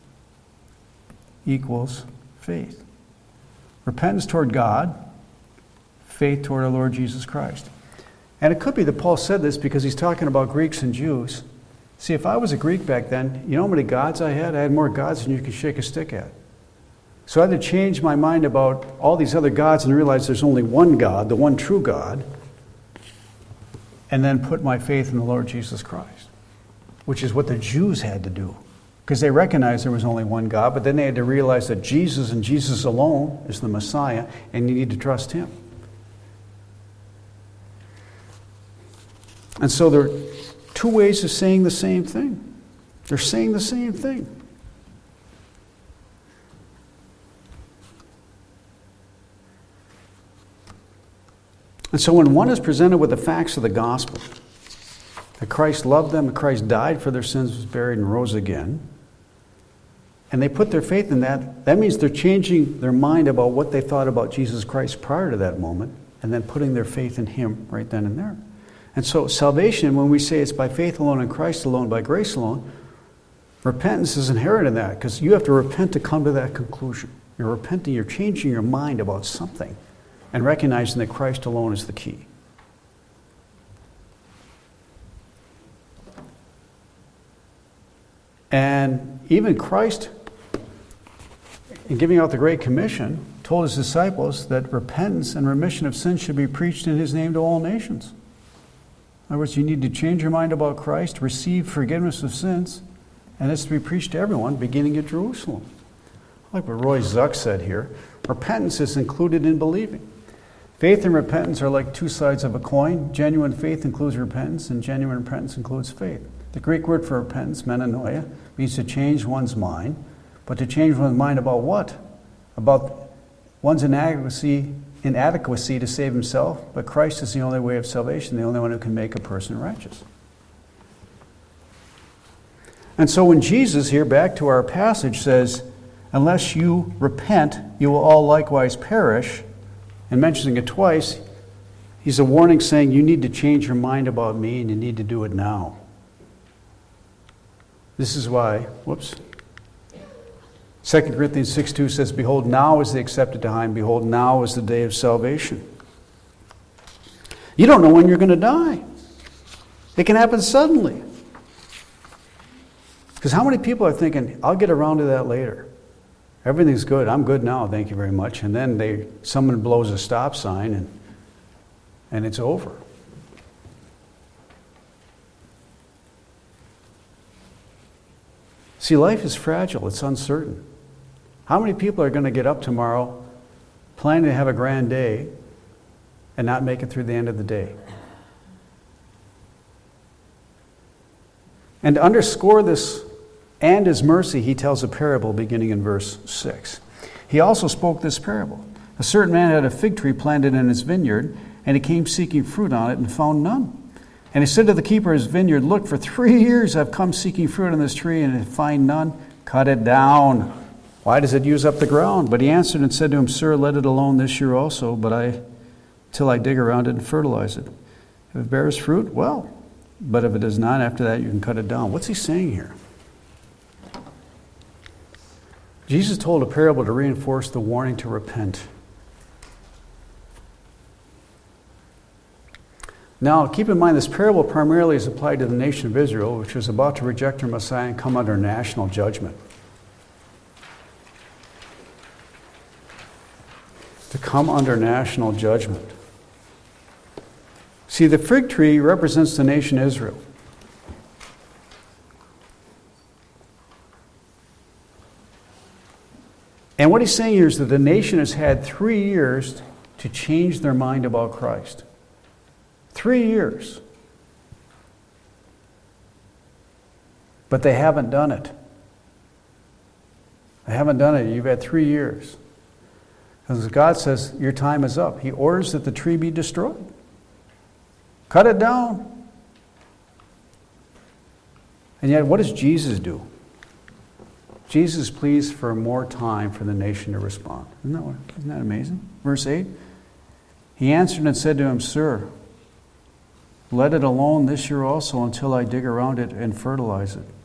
equals faith. Repentance toward God, faith toward our Lord Jesus Christ. And it could be that Paul said this because he's talking about Greeks and Jews. See, if I was a Greek back then, you know how many gods I had? I had more gods than you could shake a stick at. So I had to change my mind about all these other gods and realize there's only one God, the one true God, and then put my faith in the Lord Jesus Christ, which is what the Jews had to do, because they recognized there was only one God, but then they had to realize that Jesus and Jesus alone is the Messiah, and you need to trust him. And so there are two ways of saying the same thing. They're saying the same thing. And so when one is presented with the facts of the gospel, that Christ loved them, that Christ died for their sins, was buried, and rose again, and they put their faith in that, that means they're changing their mind about what they thought about Jesus Christ prior to that moment, and then putting their faith in him right then and there. And so salvation, when we say it's by faith alone, in Christ alone, by grace alone, repentance is inherent in that, because you have to repent to come to that conclusion. You're repenting, you're changing your mind about something, and recognizing that Christ alone is the key. And even Christ, in giving out the Great Commission, told his disciples that repentance and remission of sins should be preached in his name to all nations. In other words, you need to change your mind about Christ, receive forgiveness of sins, and it's to be preached to everyone, beginning at Jerusalem. Like what Roy Zuck said here, repentance is included in believing. Faith and repentance are like two sides of a coin. Genuine faith includes repentance, and genuine repentance includes faith. The Greek word for repentance, metanoia, means to change one's mind. But to change one's mind about what? About one's inadequacy to save himself. But Christ is the only way of salvation, the only one who can make a person righteous. And so when Jesus here, back to our passage, says, unless you repent, you will all likewise perish, and mentioning it twice, he's a warning saying you need to change your mind about me and you need to do it now. This is why, 2 Corinthians 6:2 says, behold, now is the accepted time. Behold, now is the day of salvation. You don't know when you're going to die. It can happen suddenly. Because how many people are thinking, I'll get around to that later. Everything's good. I'm good now, thank you very much. And then someone blows a stop sign and it's over. See, life is fragile. It's uncertain. How many people are going to get up tomorrow planning to have a grand day and not make it through the end of the day? And to underscore this and his mercy, he tells a parable beginning in verse 6. He also spoke this parable. A certain man had a fig tree planted in his vineyard, and he came seeking fruit on it and found none. And he said to the keeper of his vineyard, "Look, for 3 years I've come seeking fruit on this tree, and I find none. Cut it down. Why does it use up the ground?" But he answered and said to him, "Sir, let it alone this year also, till I dig around it and fertilize it. If it bears fruit, well. But if it does not, after that you can cut it down." What's he saying here? Jesus told a parable to reinforce the warning to repent. Now, keep in mind, this parable primarily is applied to the nation of Israel, which was about to reject their Messiah and come under national judgment. To come under national judgment. See, the fig tree represents the nation Israel. And what he's saying here is that the nation has had 3 years to change their mind about Christ. 3 years. But they haven't done it. They haven't done it. You've had 3 years. Because God says, your time is up. He orders that the tree be destroyed. Cut it down. And yet, what does Jesus do? Jesus pleads for more time for the nation to respond. Isn't that amazing? Verse 8. He answered and said to him, "Sir, let it alone this year also until I dig around it and fertilize it."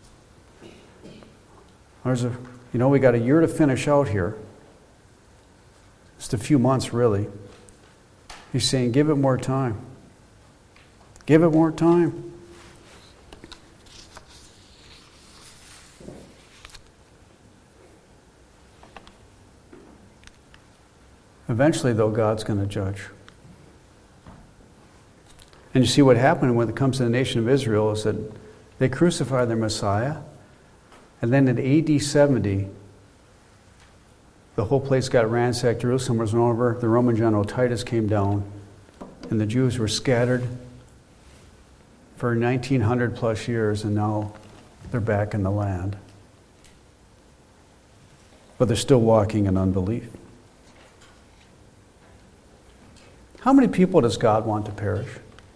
We got a year to finish out here. Just a few months, really. He's saying, give it more time. Give it more time. Eventually, though, God's going to judge. And you see what happened when it comes to the nation of Israel is that they crucified their Messiah. And then in AD 70, the whole place got ransacked. Jerusalem was over. The Roman general Titus came down. And the Jews were scattered for 1900 plus years. And now they're back in the land. But they're still walking in unbelief. How many people does God want to perish?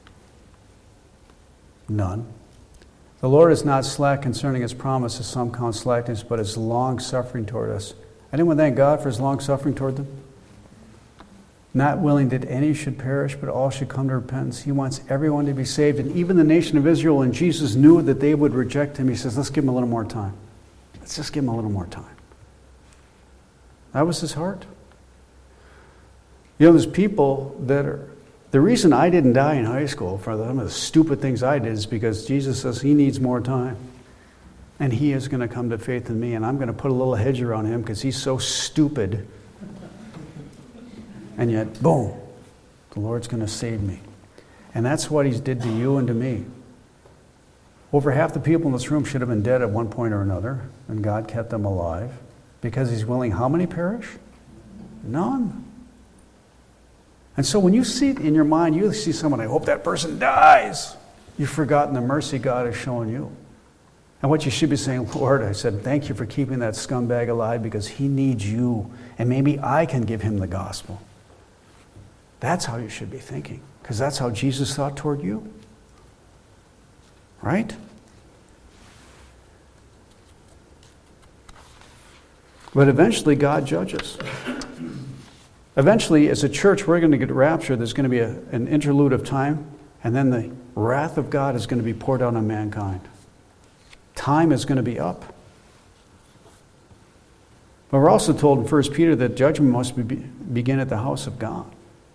None. The Lord is not slack concerning his promise, as some count slackness, but is long-suffering toward us. Anyone thank God for his long-suffering toward them? Not willing that any should perish, but all should come to repentance. He wants everyone to be saved. And even the nation of Israel, and Jesus knew that they would reject him, he says, let's give him a little more time. Let's just give him a little more time. That was his heart. There's people that are... The reason I didn't die in high school for some of the stupid things I did is because Jesus says he needs more time. And he is going to come to faith in me, and I'm going to put a little hedge around him because he's so stupid. And yet, boom, the Lord's going to save me. And that's what he did to you and to me. Over half the people in this room should have been dead at one point or another, and God kept them alive because he's willing how many perish? None. And so when you see it in your mind, you see someone, I hope that person dies. You've forgotten the mercy God has shown you. And what you should be saying, Lord, I said, thank you for keeping that scumbag alive because he needs you. And maybe I can give him the gospel. That's how you should be thinking. Because that's how Jesus thought toward you. Right? But eventually God judges. Eventually, as a church, we're going to get raptured. There's going to be an interlude of time, and then the wrath of God is going to be poured out on mankind. Time is going to be up. But we're also told in 1 Peter that judgment must begin at the house of God.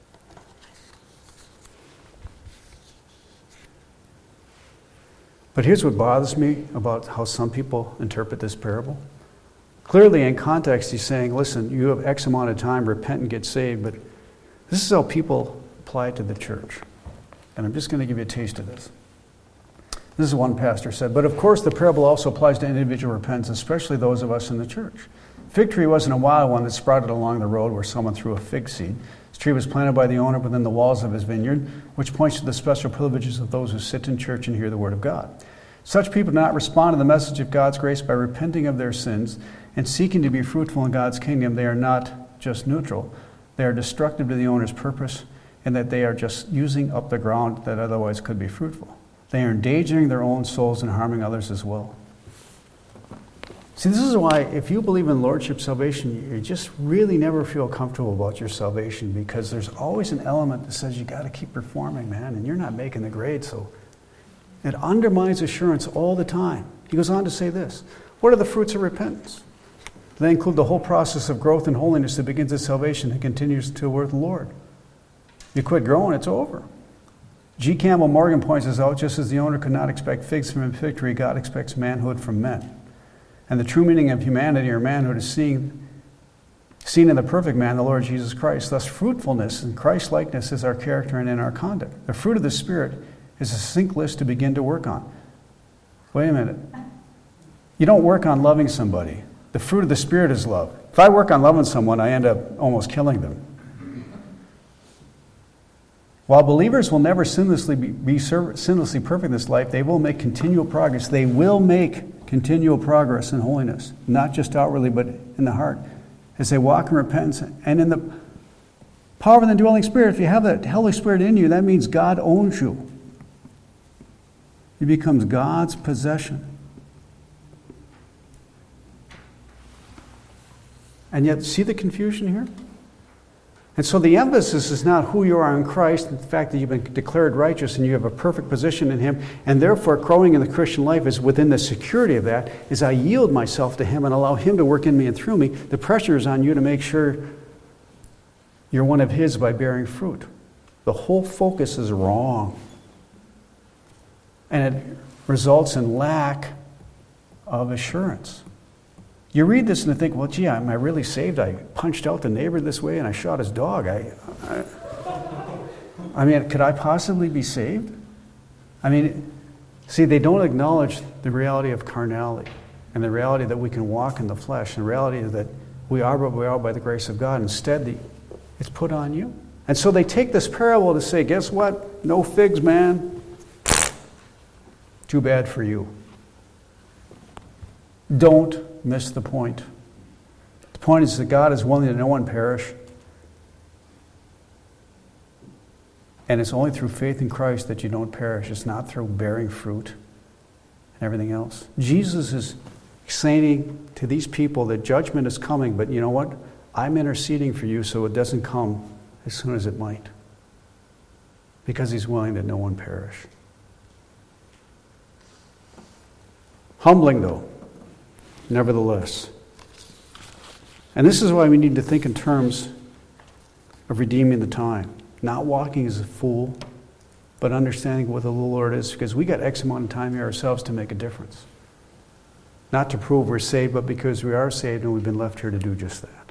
But here's what bothers me about how some people interpret this parable. Clearly, in context, he's saying, listen, you have X amount of time, repent and get saved. But this is how people apply it to the church. And I'm just going to give you a taste of this. This is what one pastor said. But of course, the parable also applies to individual repentance, especially those of us in the church. Fig tree wasn't a wild one that sprouted along the road where someone threw a fig seed. This tree was planted by the owner within the walls of his vineyard, which points to the special privileges of those who sit in church and hear the word of God. Such people do not respond to the message of God's grace by repenting of their sins and seeking to be fruitful in God's kingdom. They are not just neutral. They are destructive to the owner's purpose, and that they are just using up the ground that otherwise could be fruitful. They are endangering their own souls and harming others as well. See, this is why if you believe in Lordship salvation, you just really never feel comfortable about your salvation, because there's always an element that says you got to keep performing, man, and you're not making the grade, so it undermines assurance all the time. He goes on to say this: what are the fruits of repentance? They include the whole process of growth and holiness that begins at salvation and continues toward the Lord. You quit growing, it's over. G. Campbell Morgan points this out: just as the owner could not expect figs from a fig tree, God expects manhood from men. And the true meaning of humanity or manhood is seen in the perfect man, the Lord Jesus Christ. Thus, fruitfulness and Christ-likeness is our character and in our conduct. The fruit of the Spirit is a succinct list to begin to work on. Wait a minute. You don't work on loving somebody. The fruit of the Spirit is love. If I work on loving someone, I end up almost killing them. While believers will never be sinlessly perfect in this life, they will make continual progress. They will make continual progress in holiness, not just outwardly, but in the heart, as they walk in repentance and in the power of the indwelling Spirit. If you have the Holy Spirit in you, that means God owns you. He becomes God's possession. And yet, see the confusion here? And so the emphasis is not who you are in Christ, and the fact that you've been declared righteous and you have a perfect position in Him, and therefore growing in the Christian life is within the security of that, is I yield myself to Him and allow Him to work in me and through me. The pressure is on you to make sure you're one of His by bearing fruit. The whole focus is wrong. And it results in lack of assurance. You read this and you think, well, gee, am I really saved? I punched out the neighbor this way and I shot his dog. I mean, could I possibly be saved? I mean, see, they don't acknowledge the reality of carnality and the reality that we can walk in the flesh, and the reality that we are what we are by the grace of God. Instead, it's put on you. And so they take this parable to say, guess what? No figs, man. Too bad for you. Don't miss the point. The point is that God is willing that no one perish. And it's only through faith in Christ that you don't perish. It's not through bearing fruit and everything else. Jesus is saying to these people that judgment is coming, but you know what? I'm interceding for you so it doesn't come as soon as it might. Because He's willing that no one perish. Humbling, though. Nevertheless. And this is why we need to think in terms of redeeming the time. Not walking as a fool, but understanding what the Lord is, because we got X amount of time here ourselves to make a difference. Not to prove we're saved, but because we are saved and we've been left here to do just that.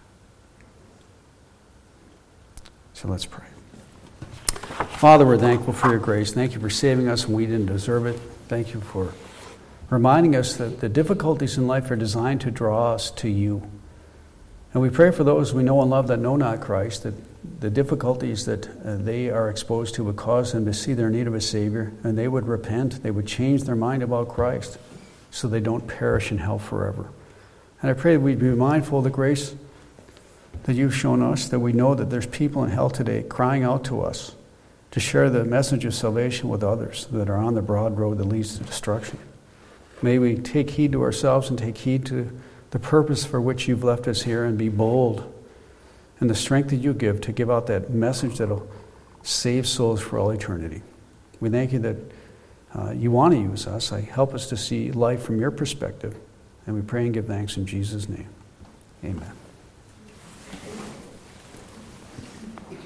So let's pray. Father, we're thankful for your grace. Thank you for saving us when we didn't deserve it. Thank you for reminding us that the difficulties in life are designed to draw us to you. And we pray for those we know and love that know not Christ, that the difficulties that they are exposed to would cause them to see their need of a Savior, and they would repent, they would change their mind about Christ so they don't perish in hell forever. And I pray that we'd be mindful of the grace that you've shown us, that we know that there's people in hell today crying out to us to share the message of salvation with others that are on the broad road that leads to destruction. May we take heed to ourselves and take heed to the purpose for which you've left us here, and be bold in the strength that you give to give out that message that will save souls for all eternity. We thank you that you want to use us. Help us to see life from your perspective, and we pray and give thanks in Jesus' name. Amen.